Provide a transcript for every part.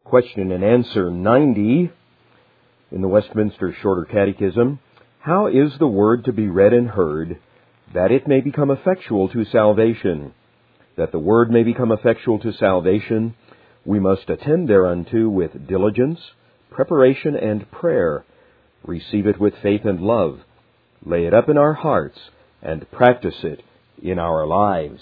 Question and answer 90 in the Westminster Shorter Catechism. How is the Word to be read and heard, that it may become effectual to salvation? That the Word may become effectual to salvation, we must attend thereunto with diligence, preparation, and prayer, receive it with faith and love, lay it up in our hearts, and practice it in our lives.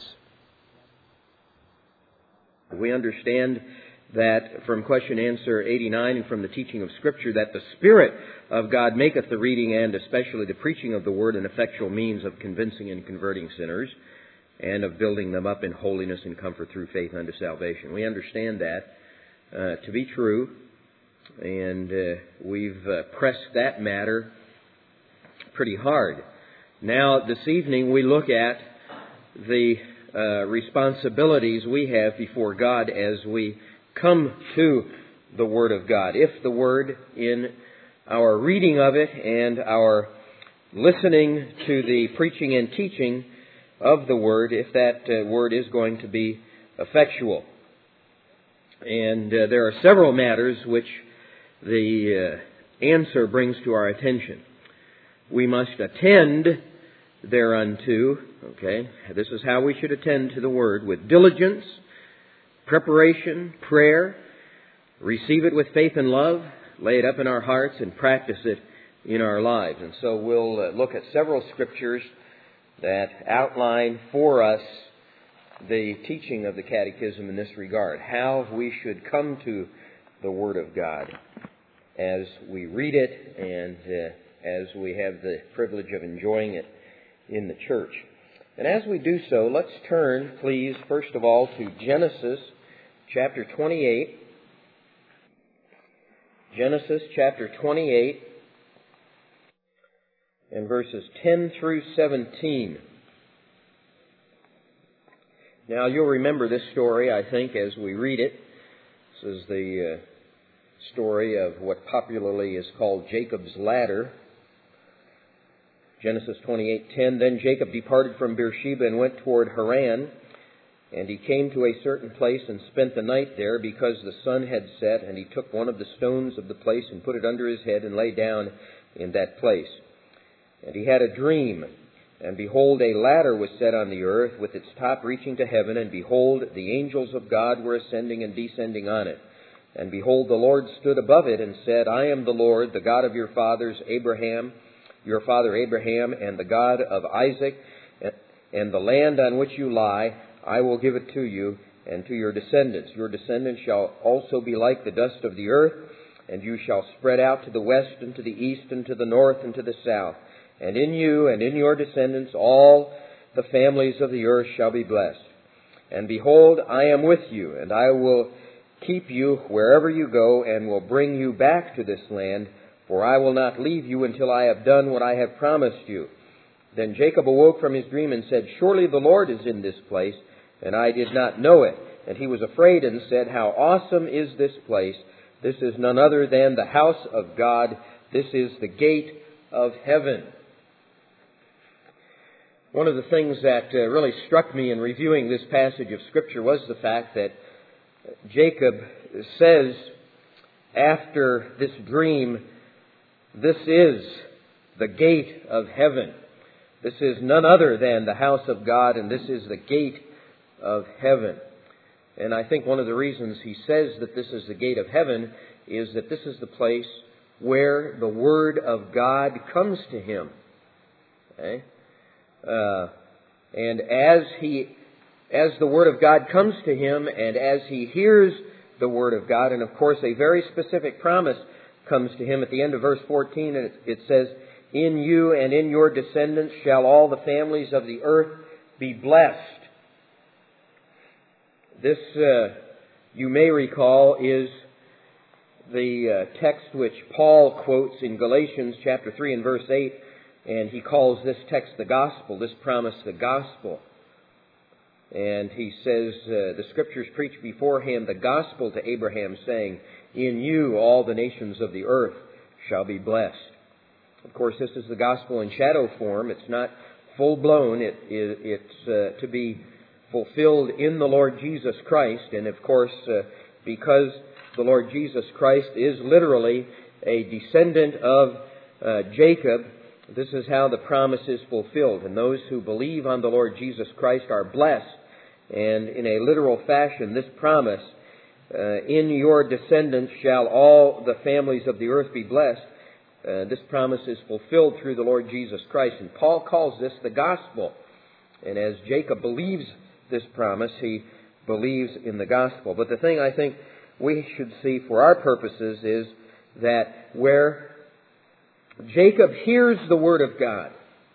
We understand that from question answer 89 and from the teaching of Scripture that the Spirit of God maketh the reading and especially the preaching of the Word an effectual means of convincing and converting sinners and of building them up in holiness and comfort through faith unto salvation. We understand that to be true, and we've pressed that matter pretty hard. Now, this evening we look at the responsibilities we have before God as we come to the Word of God. If the Word, in our reading of it and our listening to the preaching and teaching of the Word, if that Word is going to be effectual. And there are several matters which the answer brings to our attention. We must attend thereunto, okay? This is how we should attend to the Word, with diligence, preparation, prayer, receive it with faith and love, lay it up in our hearts, and practice it in our lives. And so we'll look at several scriptures that outline for us the teaching of the Catechism in this regard, how we should come to the Word of God as we read it and as we have the privilege of enjoying it in the church. And as we do so, let's turn, please, first of all, to Genesis chapter 28. Genesis chapter 28 and verses 10 through 17. Now, you'll remember this story, I think, as we read it. This is the story of what popularly is called Jacob's ladder. Genesis 28:10, Then Jacob departed from Beersheba and went toward Haran, and he came to a certain place and spent the night there because the sun had set, and he took one of the stones of the place and put it under his head and lay down in that place. And he had a dream, and behold, a ladder was set on the earth with its top reaching to heaven, and behold, the angels of God were ascending and descending on it. And behold, the Lord stood above it and said, I am the Lord, the God of your father Abraham, and the God of Isaac, and the land on which you lie, I will give it to you and to your descendants. Your descendants shall also be like the dust of the earth, and you shall spread out to the west and to the east and to the north and to the south. And in you and in your descendants all the families of the earth shall be blessed. And behold, I am with you, and I will keep you wherever you go, and will bring you back to this land, for I will not leave you until I have done what I have promised you. Then Jacob awoke from his dream and said, Surely the Lord is in this place, and I did not know it. And he was afraid and said, How awesome is this place! This is none other than the house of God. This is the gate of heaven. One of the things that really struck me in reviewing this passage of Scripture was the fact that Jacob says after this dream, this is the gate of heaven. This is none other than the house of God, and this is the gate of heaven. And I think one of the reasons he says that this is the gate of heaven is that this is the place where the Word of God comes to him. Okay? And as the Word of God comes to him, and as he hears the Word of God, and of course a very specific promise comes to him at the end of verse 14, and it says, In you and in your descendants shall all the families of the earth be blessed. This, you may recall, is the text which Paul quotes in Galatians chapter 3 and verse 8, and he calls this text the gospel, this promise the gospel. And he says, the Scriptures preach beforehand the gospel to Abraham, saying, In you all the nations of the earth shall be blessed. Of course, this is the gospel in shadow form. It's not full-blown. It's to be fulfilled in the Lord Jesus Christ. And of course, because the Lord Jesus Christ is literally a descendant of Jacob, this is how the promise is fulfilled. And those who believe on the Lord Jesus Christ are blessed. And in a literal fashion, this promise, in your descendants shall all the families of the earth be blessed, this promise is fulfilled through the Lord Jesus Christ. And Paul calls this the gospel. And as Jacob believes this promise, he believes in the gospel. But the thing I think we should see for our purposes is that where Jacob hears the word of God,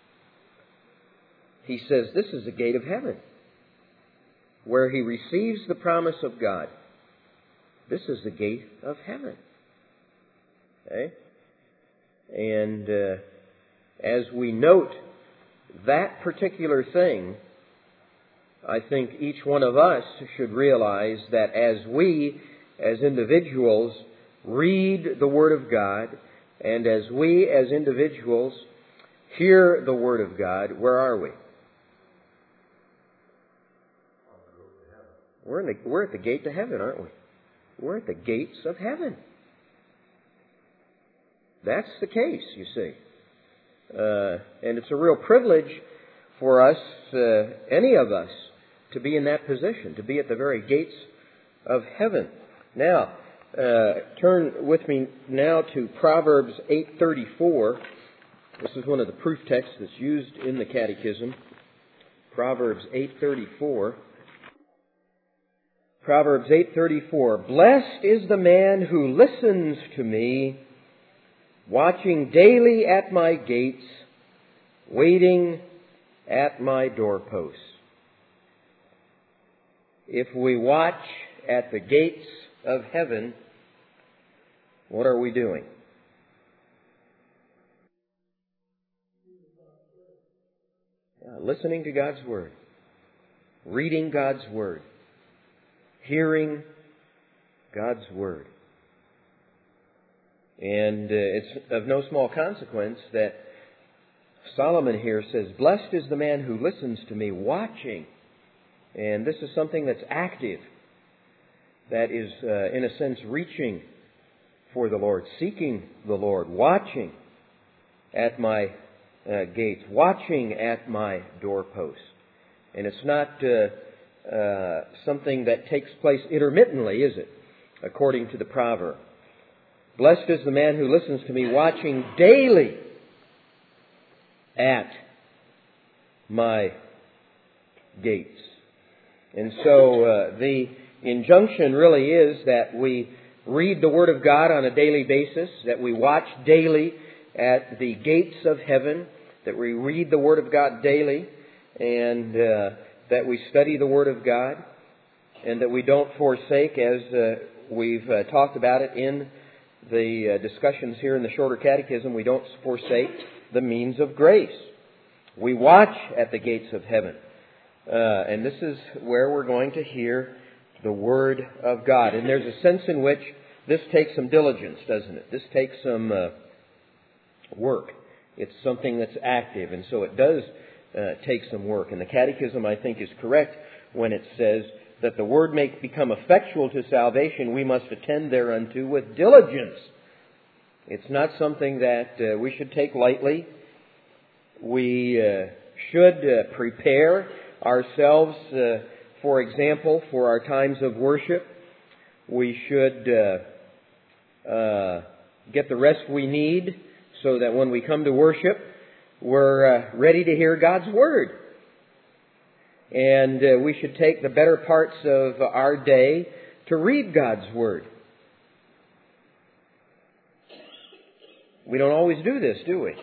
he says, this is the gate of heaven. Where he receives the promise of God, this is the gate of heaven. Okay? And as we note that particular thing, I think each one of us should realize that as we, as individuals, read the Word of God, and as we, as individuals, hear the Word of God, where are we? We're at the gate to heaven, aren't we? We're at the gates of heaven. That's the case, you see. And it's a real privilege for us, any of us, to be in that position, to be at the very gates of heaven. Now, turn with me now to Proverbs 8:34. This is one of the proof texts that's used in the Catechism. Proverbs 8:34. Proverbs 8:34. Blessed is the man who listens to me, watching daily at my gates, waiting at my doorposts. If we watch at the gates of heaven, what are we doing? Listening to God's Word, reading God's Word, hearing God's Word. And it's of no small consequence that Solomon here says, blessed is the man who listens to me, watching. And this is something that's active, that is, in a sense, reaching for the Lord, seeking the Lord, watching at my gates, watching at my doorposts. And it's not something that takes place intermittently, is it? According to the proverb. Blessed is the man who listens to me, watching daily at my gates. And so the injunction really is that we read the Word of God on a daily basis, that we watch daily at the gates of heaven, that we read the Word of God daily, and that we study the Word of God, and that we don't forsake, as we've talked about it in the discussions here in the Shorter Catechism, we don't forsake the means of grace. We watch at the gates of heaven. And this is where we're going to hear the Word of God. And there's a sense in which this takes some diligence, doesn't it? This takes some work. It's something that's active, and so it does take some work. And the Catechism, I think, is correct when it says that the Word may become effectual to salvation, we must attend thereunto with diligence. It's not something that we should take lightly. We should prepare ourselves, for example, for our times of worship. We should get the rest we need so that when we come to worship, we're ready to hear God's Word. And we should take the better parts of our day to read God's Word. We don't always do this, do we?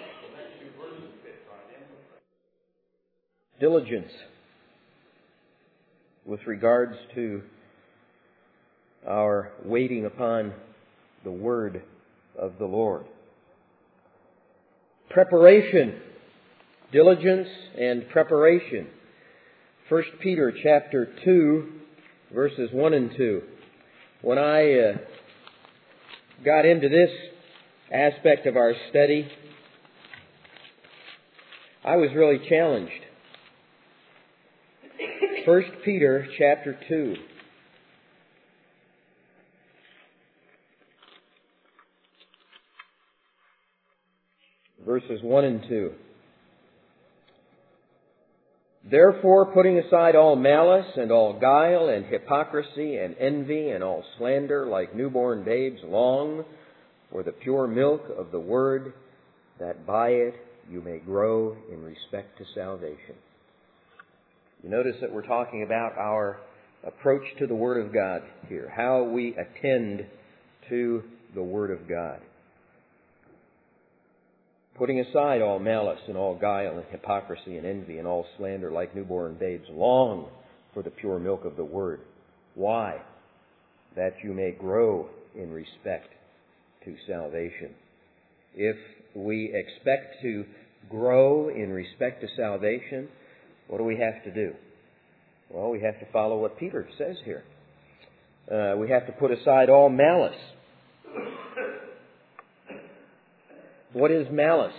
Diligence with regards to our waiting upon the Word of the Lord. Preparation, diligence and preparation. 1 Peter chapter 2, verses 1 and 2. When I got into this aspect of our study, I was really challenged. 1 Peter chapter 2. verses 1 and 2. Therefore, putting aside all malice and all guile and hypocrisy and envy and all slander, like newborn babes, long for the pure milk of the Word, that by it you may grow in respect to salvation. You notice that we're talking about our approach to the Word of God here, how we attend to the Word of God. Putting aside all malice and all guile and hypocrisy and envy and all slander, like newborn babes, long for the pure milk of the Word. Why? That you may grow in respect to salvation. If we expect to grow in respect to salvation, what do we have to do? Well, we have to follow what Peter says here. We have to put aside all malice. What is malice?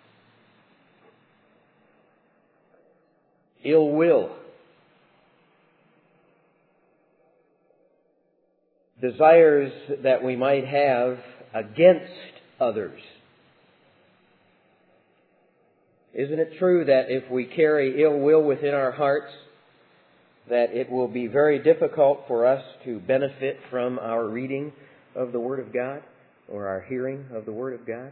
Ill will. Desires that we might have against others. Isn't it true that if we carry ill will within our hearts, that it will be very difficult for us to benefit from our reading of the Word of God or our hearing of the Word of God?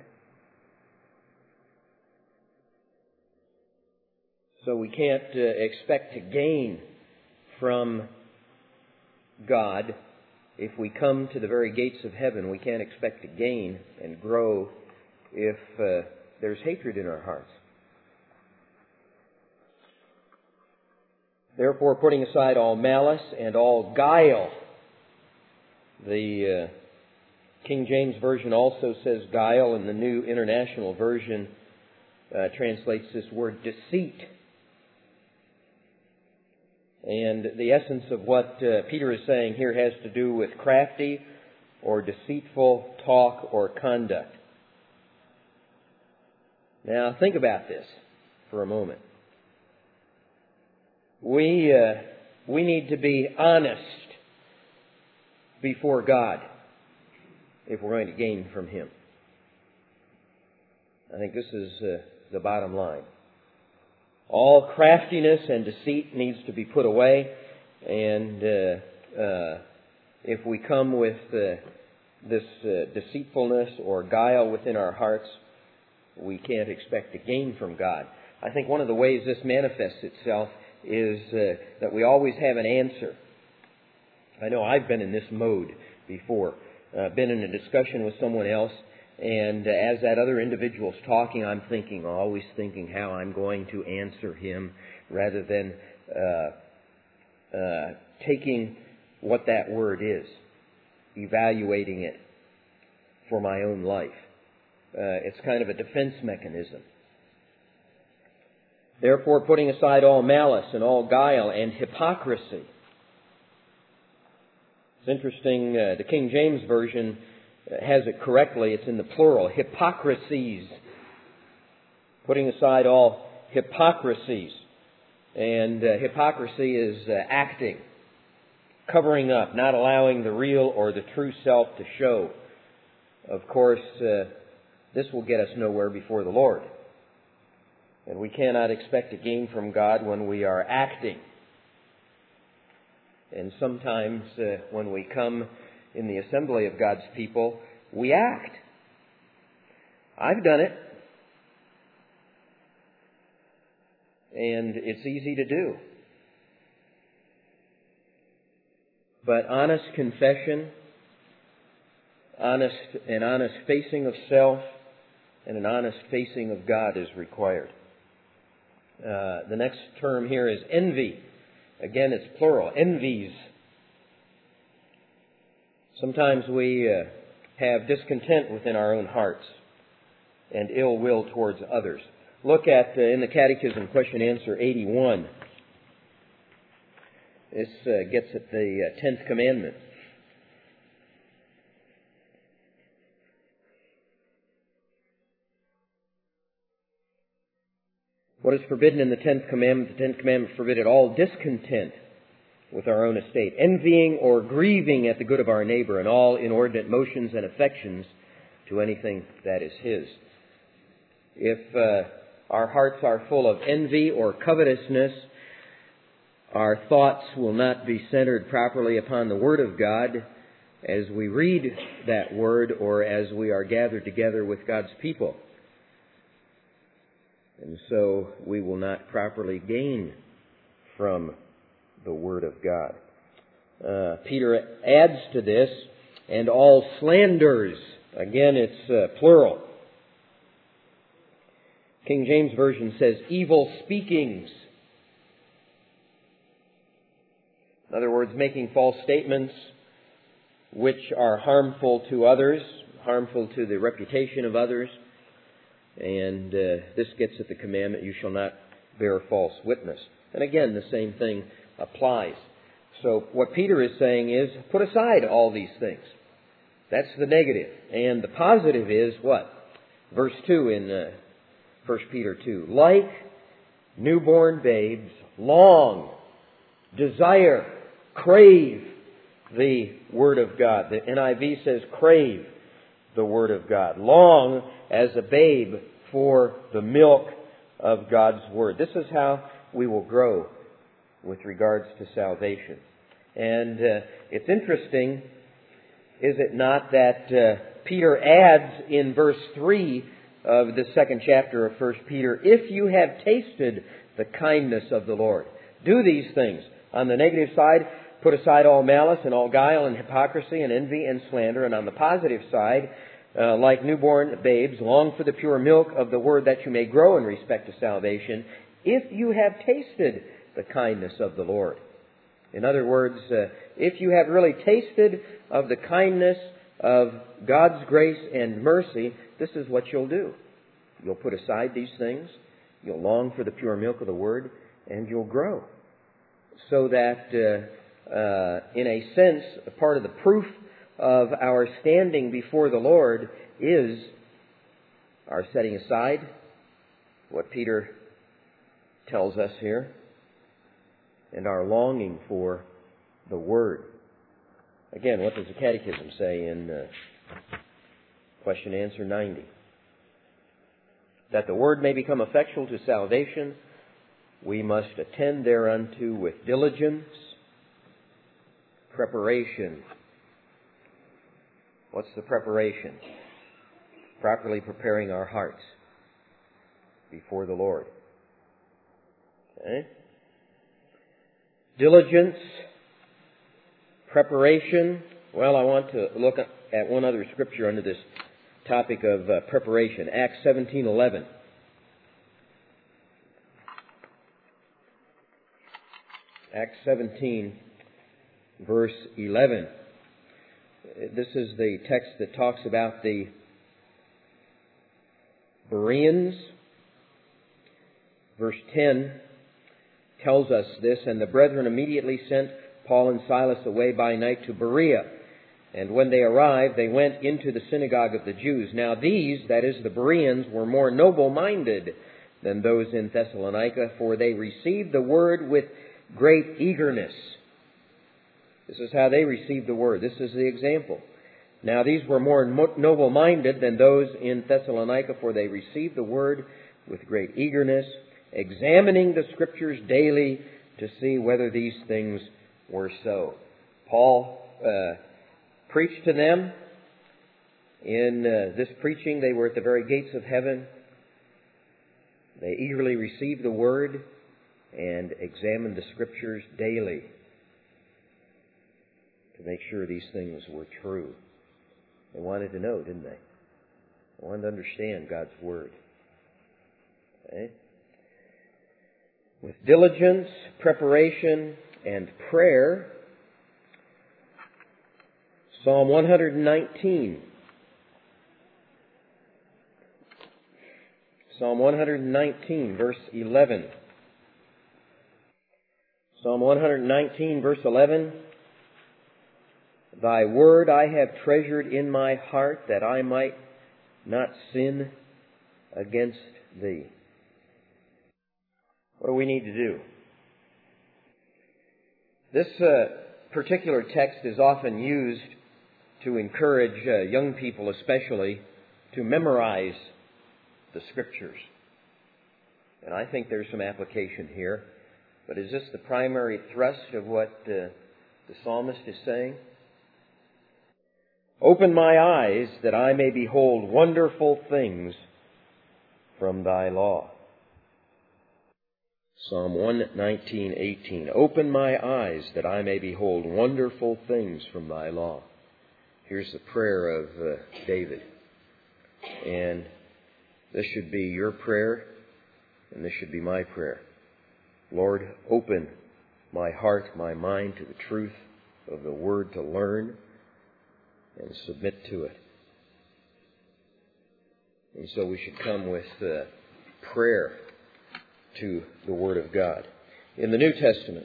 So we can't expect to gain from God. If we come to the very gates of heaven, we can't expect to gain and grow if there's hatred in our hearts. Therefore, putting aside all malice and all guile. The King James Version also says guile, and the New International Version translates this word deceit. And the essence of what Peter is saying here has to do with crafty or deceitful talk or conduct. Now, think about this for a moment. We need to be honest before God if we're going to gain from Him. I think this is the bottom line. All craftiness and deceit needs to be put away, and if we come with this deceitfulness or guile within our hearts, we can't expect to gain from God. I think one of the ways this manifests itself is that we always have an answer. I know I've been in this mode before, been in a discussion with someone else, and as that other individual's talking, I'm always thinking how I'm going to answer him, rather than taking what that word is, evaluating it for my own life. It's kind of a defense mechanism. Therefore, putting aside all malice and all guile and hypocrisy. It's interesting, the King James Version has it correctly. It's in the plural, hypocrisies. Putting aside all hypocrisies. And hypocrisy is acting, covering up, not allowing the real or the true self to show. Of course, this will get us nowhere before the Lord. And we cannot expect to gain from God when we are acting. And sometimes when we come in the assembly of God's people, we act. I've done it. And it's easy to do. But honest confession, an honest facing of self, and an honest facing of God is required. The next term here is envy. Again, it's plural. Envies. Sometimes we have discontent within our own hearts and ill will towards others. Look at, in the Catechism, question answer 81. This gets at the 10th commandment. What is forbidden in the 10th commandment? The 10th commandment forbidded all discontent with our own estate, envying or grieving at the good of our neighbor, and all inordinate motions and affections to anything that is his. If our hearts are full of envy or covetousness, our thoughts will not be centered properly upon the Word of God as we read that Word or as we are gathered together with God's people. And so we will not properly gain from the Word of God. Peter adds to this, and all slanders. Again, it's plural. King James Version says evil speakings. In other words, making false statements which are harmful to others, harmful to the reputation of others. And this gets at the commandment, you shall not bear false witness. And again, the same thing applies. So what Peter is saying is, put aside all these things. That's the negative. And the positive is what? Verse 2 in 1 Peter 2. Like newborn babes, long, desire, crave the Word of God. The NIV says crave the Word of God. Long as a babe for the milk of God's Word. This is how we will grow with regards to salvation. And it's interesting, is it not, that Peter adds in verse 3 of the second chapter of 1 Peter, if you have tasted the kindness of the Lord. Do these things. On the negative side, put aside all malice and all guile and hypocrisy and envy and slander. And on the positive side, like newborn babes, long for the pure milk of the Word that you may grow in respect to salvation, if you have tasted the kindness of the Lord. In other words, if you have really tasted of the kindness of God's grace and mercy, this is what you'll do. You'll put aside these things, you'll long for the pure milk of the Word, and you'll grow. So that, in a sense, a part of the proof of our standing before the Lord is our setting aside what Peter tells us here, and our longing for the Word. Again, what does the Catechism say in question answer 90? That the Word may become effectual to salvation, we must attend thereunto with diligence, preparation. What's the preparation? Properly preparing our hearts before the Lord. Okay? Diligence, preparation. Well, I want to look at one other scripture under this topic of preparation. Acts 17:11. Acts 17, verse 11. This is the text that talks about the Bereans. Verse 10 tells us this, and the brethren immediately sent Paul and Silas away by night to Berea. And when they arrived, they went into the synagogue of the Jews. Now these, that is the Bereans, were more noble-minded than those in Thessalonica, for they received the word with great eagerness. This is how they received the word. This is the example. Now these were more noble-minded than those in Thessalonica, for they received the word with great eagerness, examining the Scriptures daily to see whether these things were so. Paul preached to them. In this preaching, they were at the very gates of heaven. They eagerly received the Word and examined the Scriptures daily to make sure these things were true. They wanted to know, didn't they? They wanted to understand God's Word. Okay? With diligence, preparation, and prayer, Psalm 119. Psalm 119, verse 11. Psalm 119, verse 11. Thy word I have treasured in my heart, that I might not sin against thee. What do we need to do? This particular text is often used to encourage young people especially to memorize the Scriptures. And I think there's some application here. But is this the primary thrust of what the psalmist is saying? Open my eyes that I may behold wonderful things from thy law. Psalm 119:18. Open my eyes that I may behold wonderful things from thy law. Here's the prayer of David. And this should be your prayer, and this should be my prayer. Lord, open my heart, my mind to the truth of the Word to learn and submit to it. And so we should come with prayer to the Word of God. In the New Testament,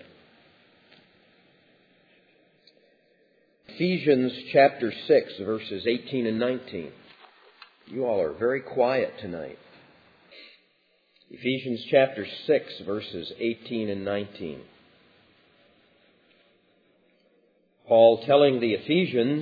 Ephesians chapter 6, verses 18 and 19. You all are very quiet tonight. Ephesians chapter 6, verses 18 and 19. Paul telling the Ephesians,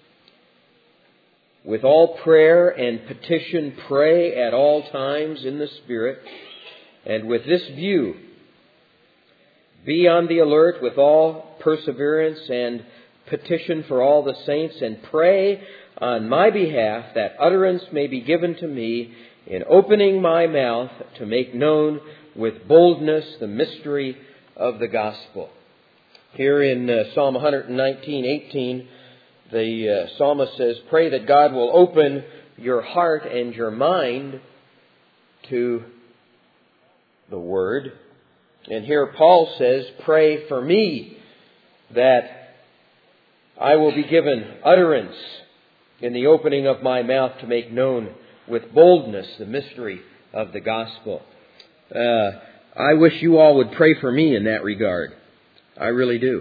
with all prayer and petition pray at all times in the Spirit, and with this view, be on the alert with all perseverance and petition for all the saints, and pray on my behalf that utterance may be given to me in opening my mouth to make known with boldness the mystery of the gospel. Here in Psalm 119:18, the psalmist says, pray that God will open your heart and your mind to the Word. And here Paul says, pray for me that I will be given utterance in the opening of my mouth to make known with boldness the mystery of the gospel. I wish you all would pray for me in that regard. I really do.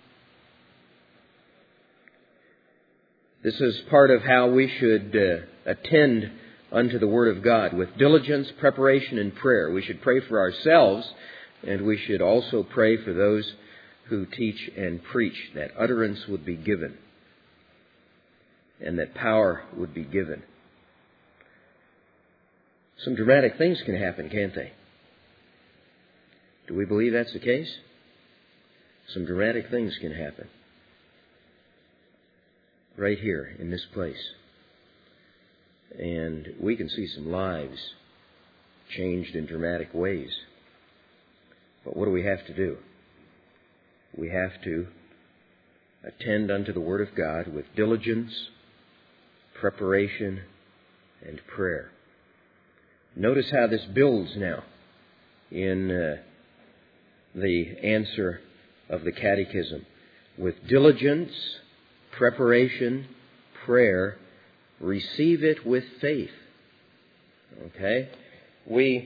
This is part of how we should attend unto the Word of God with diligence, preparation, and prayer. We should pray for ourselves, and we should also pray for those who teach and preach, that utterance would be given and that power would be given. Some dramatic things can happen, can't they? Do we believe that's the case? Some dramatic things can happen right here in this place. And we can see some lives changed in dramatic ways. But what do we have to do? We have to attend unto the Word of God with diligence, preparation, and prayer. Notice how this builds now in the answer of the Catechism. With diligence, preparation, prayer, receive it with faith. Okay? We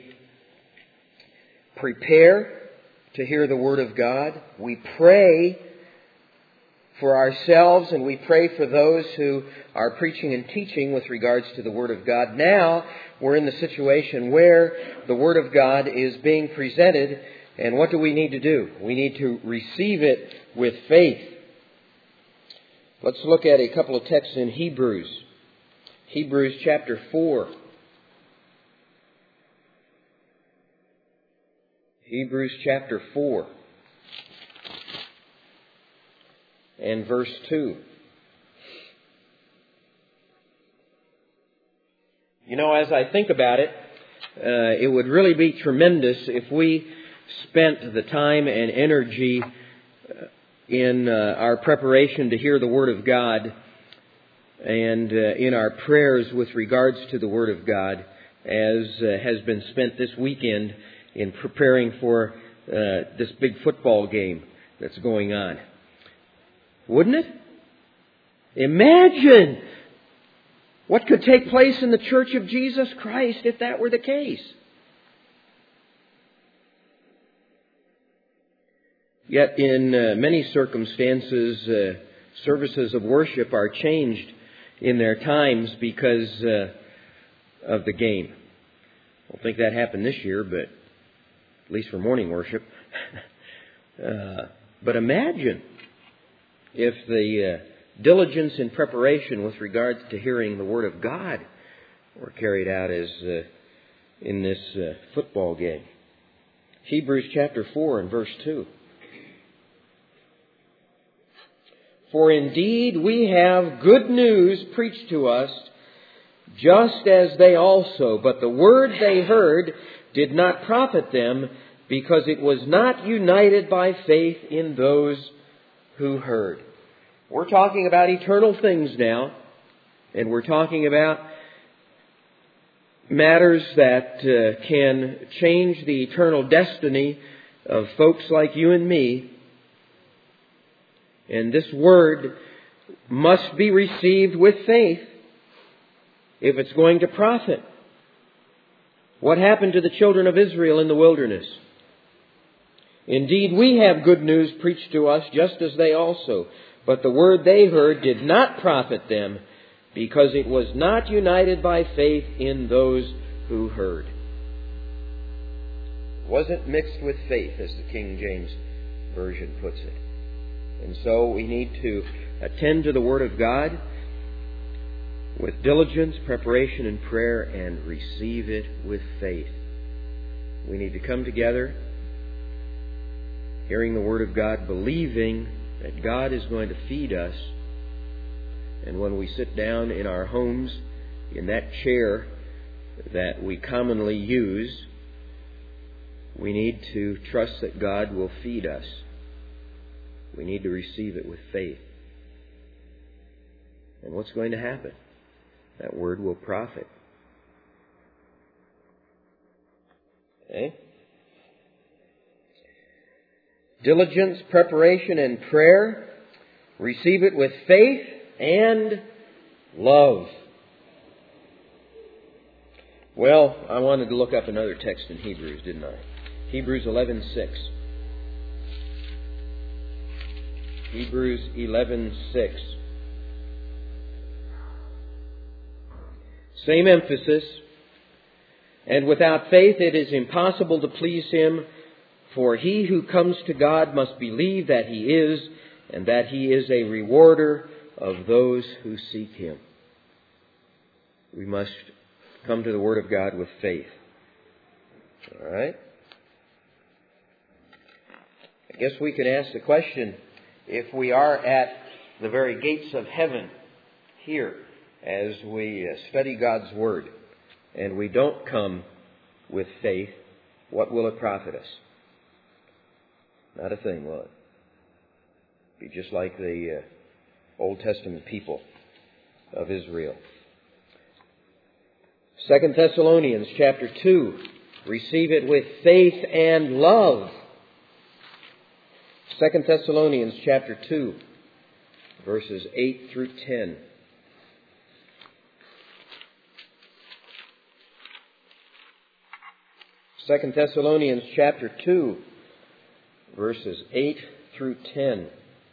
prepare to hear the Word of God. We pray for ourselves, and we pray for those who are preaching and teaching with regards to the Word of God. Now we're in the situation where the Word of God is being presented, and what do we need to do? We need to receive it with faith. Let's look at a couple of texts in Hebrews. Hebrews chapter 4. Hebrews chapter 4 and verse 2. You know, as I think about it, it would really be tremendous if we spent the time and energy in our preparation to hear the Word of God and in our prayers with regards to the Word of God, as has been spent this weekend in preparing for this big football game that's going on. Wouldn't it? Imagine what could take place in the Church of Jesus Christ if that were the case. Yet in many circumstances, services of worship are changed in their times because of the game. I don't think that happened this year, but at least for morning worship. But imagine if the diligence in preparation with regards to hearing the Word of God were carried out as in this football game. Hebrews chapter 4 and verse 2. For indeed we have good news preached to us, just as they also, but the word they heard did not profit them, because it was not united by faith in those who heard. We're talking about eternal things now, and we're talking about matters that can change the eternal destiny of folks like you and me. And this word must be received with faith if it's going to profit. What happened to the children of Israel in the wilderness? Indeed, we have good news preached to us, just as they also. But the word they heard did not profit them, because it was not united by faith in those who heard. It wasn't mixed with faith, as the King James Version puts it. And so we need to attend to the Word of God with diligence, preparation, and prayer, and receive it with faith. We need to come together, hearing the Word of God, believing that God is going to feed us. And when we sit down in our homes, in that chair that we commonly use, we need to trust that God will feed us. We need to receive it with faith. And what's going to happen? That word will profit. Okay? Diligence, preparation, and prayer. Receive it with faith and love. Well, I wanted to look up another text in Hebrews, didn't I? Hebrews 11:6. Hebrews 11:6. Same emphasis. And without faith it is impossible to please Him, for he who comes to God must believe that He is, and that He is a rewarder of those who seek Him. We must come to the Word of God with faith. All right? I guess we could ask the question, if we are at the very gates of heaven here as we study God's Word, and we don't come with faith, what will it profit us? Not a thing, will it? Be just like the Old Testament people of Israel. 2 Thessalonians chapter 2. Receive it with faith and love. 2 Thessalonians chapter 2, verses 8 through 10. Second Thessalonians chapter 2, verses 8 through 10.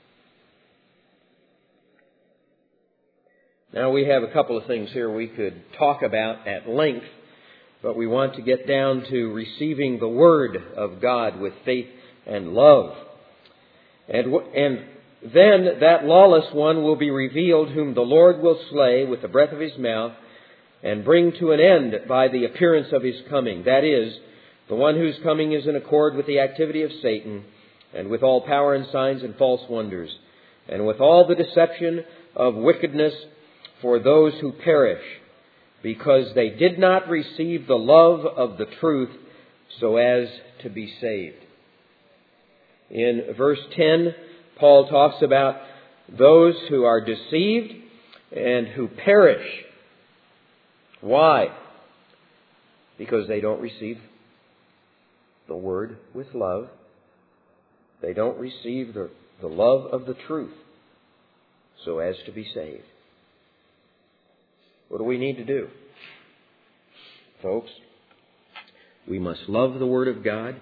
Now we have a couple of things here we could talk about at length, but we want to get down to receiving the Word of God with faith and love. And then that lawless one will be revealed, whom the Lord will slay with the breath of His mouth, and bring to an end by the appearance of His coming. That is, the one whose coming is in accord with the activity of Satan, and with all power and signs and false wonders, and with all the deception of wickedness for those who perish, because they did not receive the love of the truth so as to be saved. In verse 10, Paul talks about those who are deceived and who perish. Why? Because they don't receive the Word with love. They don't receive the love of the truth so as to be saved. What do we need to do? Folks, we must love the Word of God.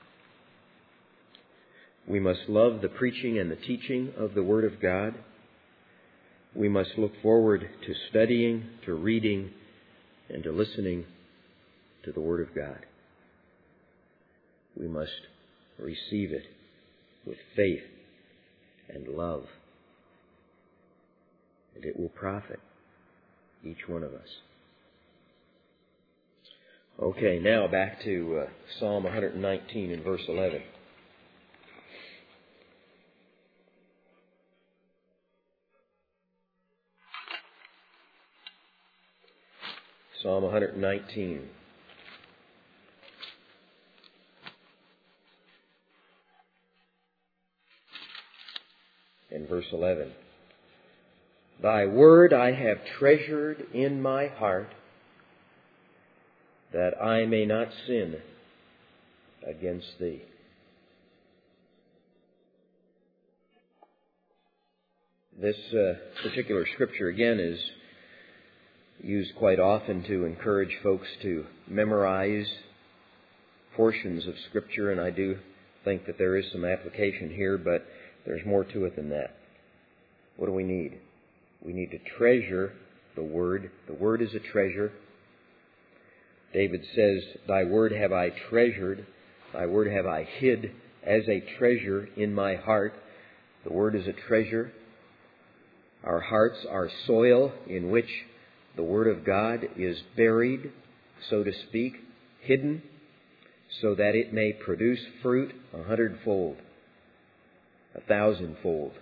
We must love the preaching and the teaching of the Word of God. We must look forward to studying, to reading, and to listening to the Word of God. We must receive it with faith and love. And it will profit each one of us. Okay, now back to Psalm 119 and verse 11. Psalm 119. And verse 11. Thy word I have treasured in my heart, that I may not sin against thee. This particular scripture, again, is used quite often to encourage folks to memorize portions of Scripture, and I do think that there is some application here, but there's more to it than that. What do we need? We need to treasure the Word. The Word is a treasure. David says, Thy word have I treasured, Thy word have I hid as a treasure in my heart. The Word is a treasure. Our hearts are soil in which the Word of God is buried, so to speak, hidden, so that it may produce fruit 100-fold, 1,000-fold.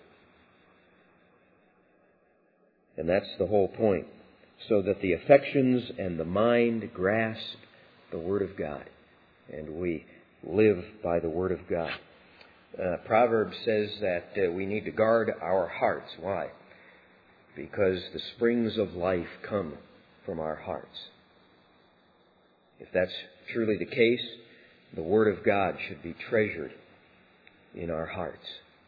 And that's the whole point, so that the affections and the mind grasp the Word of God, and we live by the Word of God. Proverbs says that we need to guard our hearts. Why? Because the springs of life come from our hearts. If that's truly the case, the Word of God should be treasured in our hearts.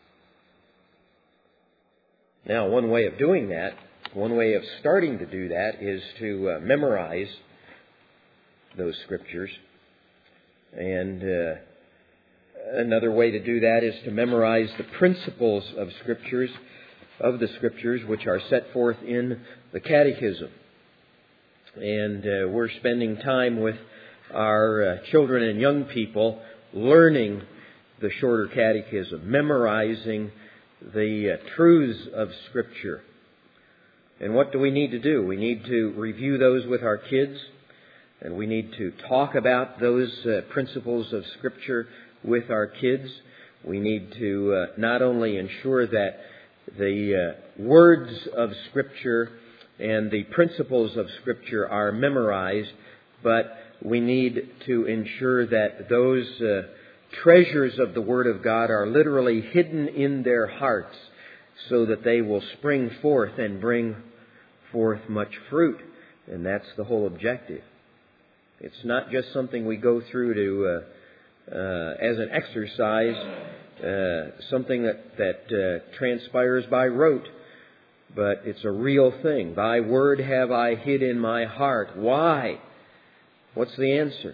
Now, one way of doing that, one way of starting to do that, is to memorize those Scriptures. And another way to do that is to memorize the principles of the Scriptures, which are set forth in the Catechism. And we're spending time with our children and young people learning the Shorter Catechism, memorizing the truths of Scripture. And what do we need to do? We need to review those with our kids, and we need to talk about those principles of Scripture with our kids. We need to not only ensure that the words of Scripture and the principles of Scripture are memorized, but we need to ensure that those treasures of the Word of God are literally hidden in their hearts so that they will spring forth and bring forth much fruit. And that's the whole objective. It's not just something we go through to as an exercise, something that transpires by rote, but it's a real thing. Thy word have I hid in my heart. Why? What's the answer?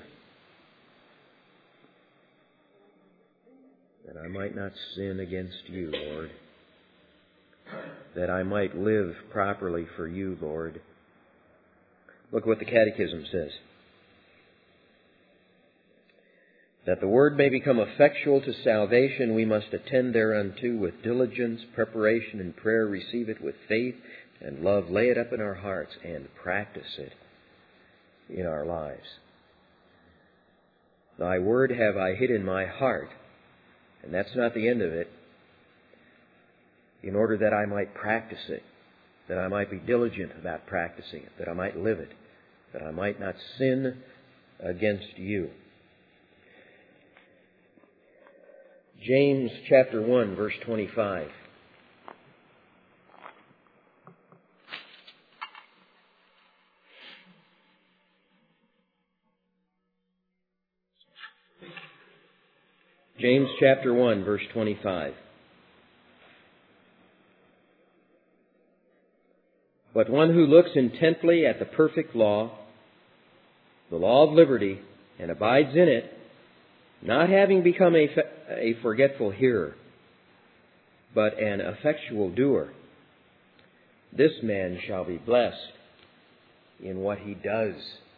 That I might not sin against you, Lord. That I might live properly for you, Lord. Look what the Catechism says. That the Word may become effectual to salvation, we must attend thereunto with diligence, preparation, and prayer, receive it with faith and love, lay it up in our hearts, and practice it in our lives. Thy word have I hid in my heart, and that's not the end of it, in order that I might practice it, that I might be diligent about practicing it, that I might live it, that I might not sin against you. James chapter 1, verse 25. James chapter 1, verse 25. But one who looks intently at the perfect law, the law of liberty, and abides in it, not having become a forgetful hearer, but an effectual doer, this man shall be blessed in what he does.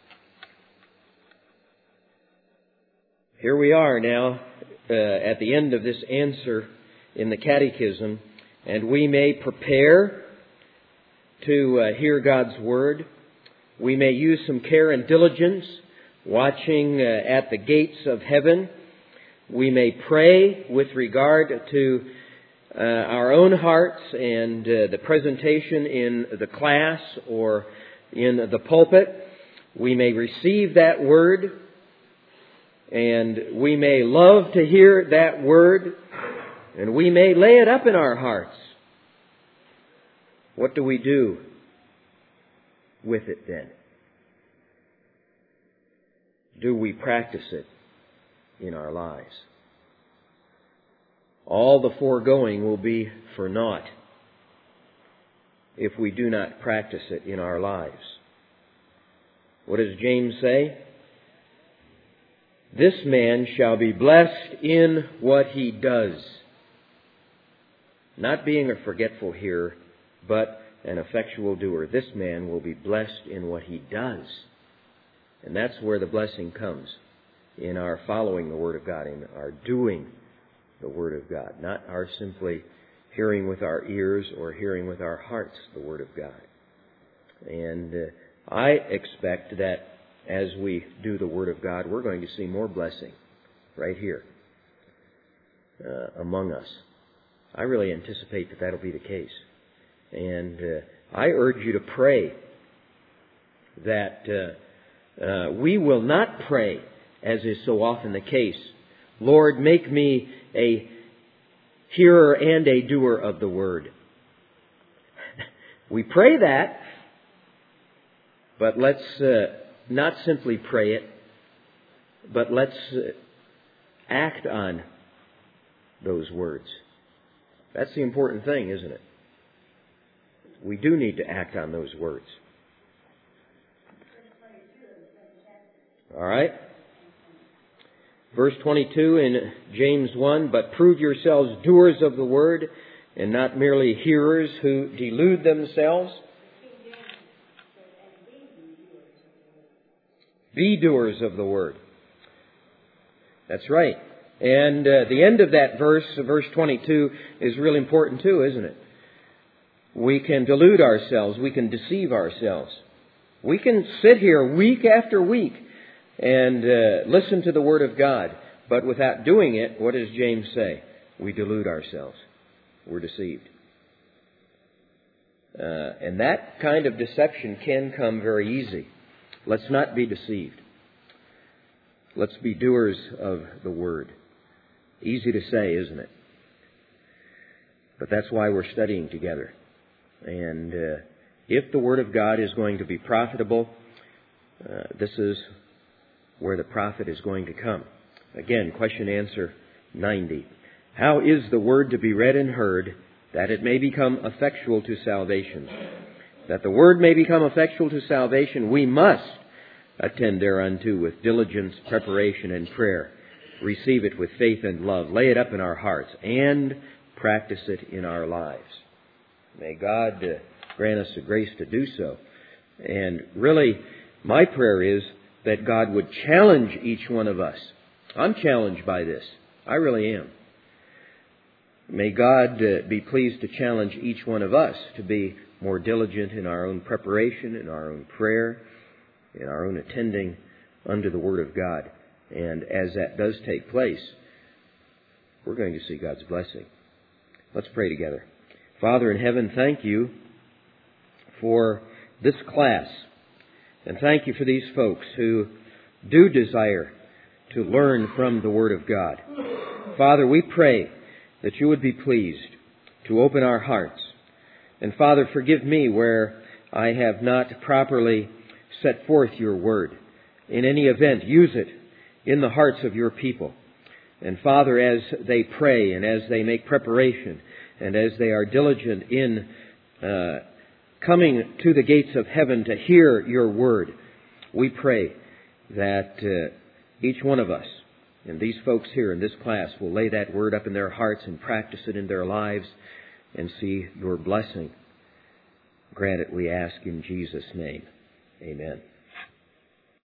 Here we are now at the end of this answer in the Catechism, and we may prepare to hear God's Word. We may use some care and diligence watching at the gates of heaven, we may pray with regard to our own hearts and the presentation in the class or in the pulpit. We may receive that word, and we may love to hear that word, and we may lay it up in our hearts. What do we do with it then? Do we practice it in our lives? All the foregoing will be for naught if we do not practice it in our lives. What does James say? This man shall be blessed in what he does. Not being a forgetful hearer, but an effectual doer. This man will be blessed in what he does. And that's where the blessing comes, in our following the Word of God, in our doing the Word of God, not our simply hearing with our ears or hearing with our hearts the Word of God. And I expect that as we do the Word of God, we're going to see more blessing right here among us. I really anticipate that that'll be the case. And I urge you to pray that we will not pray, as is so often the case, Lord, make me a hearer and a doer of the Word. We pray that, but let's not simply pray it, but let's act on those words. That's the important thing, isn't it? We do need to act on those words. All right? Verse 22 in James 1, but prove yourselves doers of the word and not merely hearers who delude themselves. Be doers of the word. That's right. And the end of that verse, verse 22, is really important too, isn't it? We can delude ourselves. We can deceive ourselves. We can sit here week after week and listen to the Word of God. But without doing it, what does James say? We delude ourselves. We're deceived. And that kind of deception can come very easy. Let's not be deceived. Let's be doers of the Word. Easy to say, isn't it? But that's why we're studying together. And if the Word of God is going to be profitable, this is where the profit is going to come. Again, question answer 90. How is the Word to be read and heard, that it may become effectual to salvation? That the Word may become effectual to salvation, we must attend thereunto with diligence, preparation, and prayer. Receive it with faith and love. Lay it up in our hearts and practice it in our lives. May God grant us the grace to do so. And really, my prayer is that God would challenge each one of us. I'm challenged by this. I really am. May God be pleased to challenge each one of us to be more diligent in our own preparation, in our own prayer, in our own attending unto the Word of God. And as that does take place, we're going to see God's blessing. Let's pray together. Father in heaven, thank you for this class. And thank you for these folks who do desire to learn from the Word of God. Father, we pray that you would be pleased to open our hearts. And Father, forgive me where I have not properly set forth your Word. In any event, use it in the hearts of your people. And Father, as they pray and as they make preparation and as they are diligent in coming to the gates of heaven to hear your word, we pray that each one of us and these folks here in this class will lay that word up in their hearts and practice it in their lives and see your blessing. Grant it, we ask in Jesus' name. Amen.